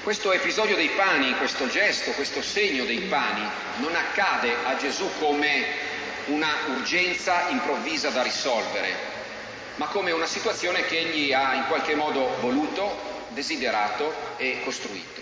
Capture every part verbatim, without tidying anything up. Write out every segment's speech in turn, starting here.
Questo episodio dei pani, questo gesto, questo segno dei pani non accade a Gesù come una urgenza improvvisa da risolvere, ma come una situazione che egli ha in qualche modo voluto, desiderato e costruito.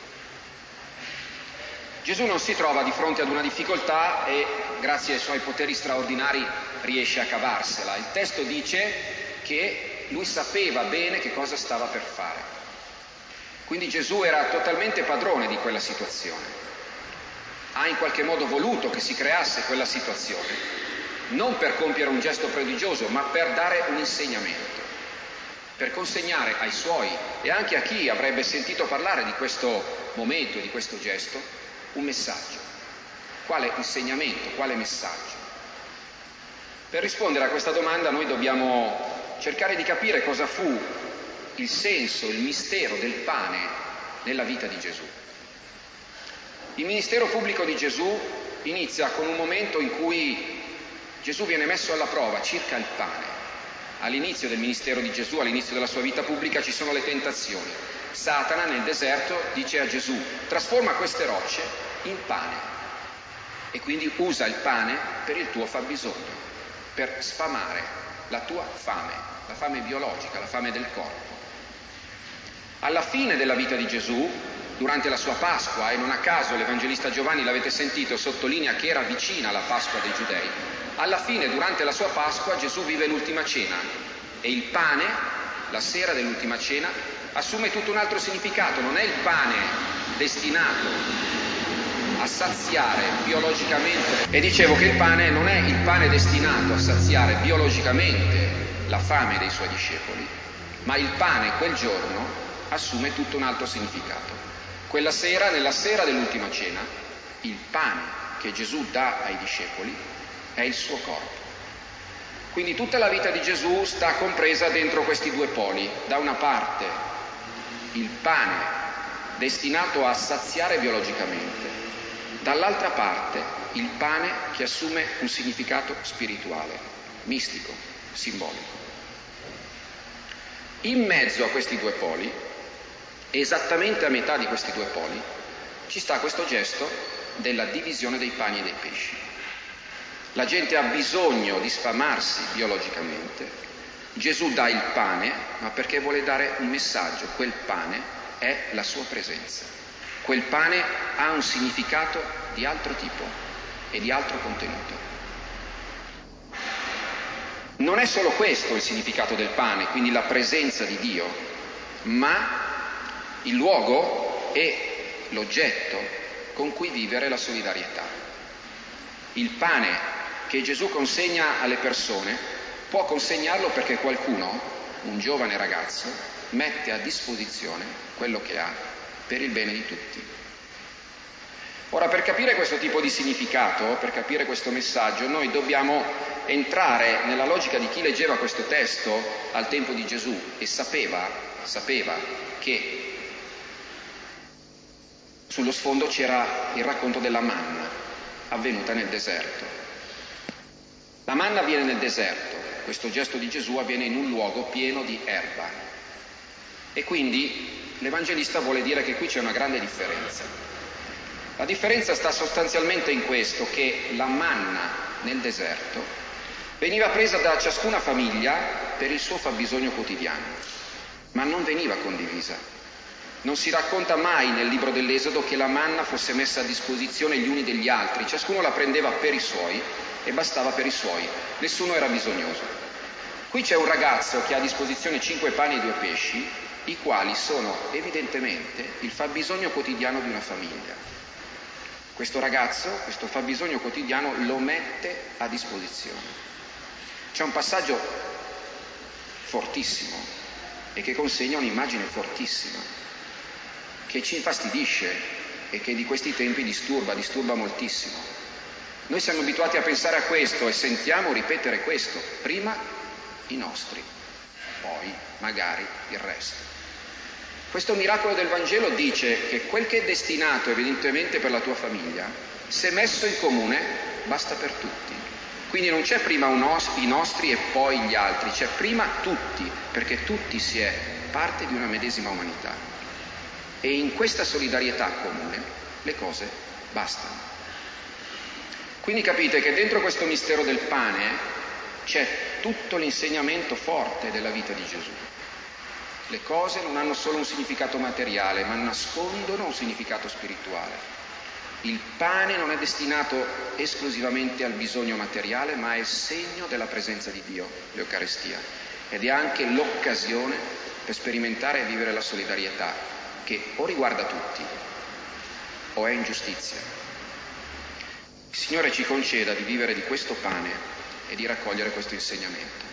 Gesù non si trova di fronte ad una difficoltà e, grazie ai suoi poteri straordinari, riesce a cavarsela. Il testo dice che lui sapeva bene che cosa stava per fare. Quindi Gesù era totalmente padrone di quella situazione. Ha in qualche modo voluto che si creasse quella situazione, non per compiere un gesto prodigioso, ma per dare un insegnamento, per consegnare ai suoi e anche a chi avrebbe sentito parlare di questo momento, di questo gesto, un messaggio. Quale insegnamento, quale messaggio? Per rispondere a questa domanda noi dobbiamo cercare di capire cosa fu il senso, il mistero del pane nella vita di Gesù. Il ministero pubblico di Gesù inizia con un momento in cui Gesù viene messo alla prova circa il pane. All'inizio del ministero di Gesù, all'inizio della sua vita pubblica, ci sono le tentazioni. Satana nel deserto dice a Gesù: trasforma queste rocce in pane, e quindi usa il pane per il tuo fabbisogno, per sfamare la tua fame, la fame biologica, la fame del corpo. Alla fine della vita di Gesù, durante la sua Pasqua, e non a caso l'Evangelista Giovanni, l'avete sentito, sottolinea che era vicina la Pasqua dei Giudei, alla fine, durante la sua Pasqua, Gesù vive l'ultima cena e il pane, la sera dell'ultima cena, assume tutto un altro significato. Non è il pane destinato a saziare biologicamente, e dicevo che il pane non è il pane destinato a saziare biologicamente la fame dei suoi discepoli, ma il pane quel giorno assume tutto un altro significato. Quella sera, nella sera dell'ultima cena, il pane che Gesù dà ai discepoli è il suo corpo. Quindi tutta la vita di Gesù sta compresa dentro questi due poli. Da una parte il pane destinato a saziare biologicamente, dall'altra parte il pane che assume un significato spirituale, mistico, simbolico. In mezzo a questi due poli, esattamente a metà di questi due poli, ci sta questo gesto della divisione dei pani e dei pesci. La gente ha bisogno di sfamarsi biologicamente. Gesù dà il pane, ma perché vuole dare un messaggio. Quel pane è la sua presenza. Quel pane ha un significato di altro tipo e di altro contenuto. Non è solo questo il significato del pane, quindi la presenza di Dio, ma il luogo e l'oggetto con cui vivere la solidarietà. Il pane che Gesù consegna alle persone può consegnarlo perché qualcuno, un giovane ragazzo, mette a disposizione quello che ha per il bene di tutti. Ora, per capire questo tipo di significato, per capire questo messaggio, noi dobbiamo entrare nella logica di chi leggeva questo testo al tempo di Gesù e sapeva, sapeva che sullo sfondo c'era il racconto della manna avvenuta nel deserto. La manna avviene nel deserto, questo gesto di Gesù avviene in un luogo pieno di erba. E quindi l'Evangelista vuole dire che qui c'è una grande differenza. La differenza sta sostanzialmente in questo, che la manna nel deserto veniva presa da ciascuna famiglia per il suo fabbisogno quotidiano, ma non veniva condivisa. Non si racconta mai nel libro dell'Esodo che la manna fosse messa a disposizione gli uni degli altri, ciascuno la prendeva per i suoi e bastava per i suoi, nessuno era bisognoso. Qui c'è un ragazzo che ha a disposizione cinque pani e due pesci, i quali sono evidentemente il fabbisogno quotidiano di una famiglia. Questo ragazzo, questo fabbisogno quotidiano lo mette a disposizione. C'è un passaggio fortissimo e che consegna un'immagine fortissima, che ci infastidisce e che di questi tempi disturba, disturba moltissimo. Noi siamo abituati a pensare a questo e sentiamo ripetere questo, prima i nostri, poi magari il resto. Questo miracolo del Vangelo dice che quel che è destinato evidentemente per la tua famiglia, se messo in comune, basta per tutti. Quindi non c'è prima unos- i nostri e poi gli altri, c'è prima tutti, perché tutti si è parte di una medesima umanità. E in questa solidarietà comune le cose bastano. Quindi capite che dentro questo mistero del pane c'è tutto l'insegnamento forte della vita di Gesù. Le cose non hanno solo un significato materiale, ma nascondono un significato spirituale. Il pane non è destinato esclusivamente al bisogno materiale, ma è il segno della presenza di Dio, l'Eucaristia, ed è anche l'occasione per sperimentare e vivere la solidarietà, che o riguarda tutti o è ingiustizia. Il Signore ci conceda di vivere di questo pane e di raccogliere questo insegnamento.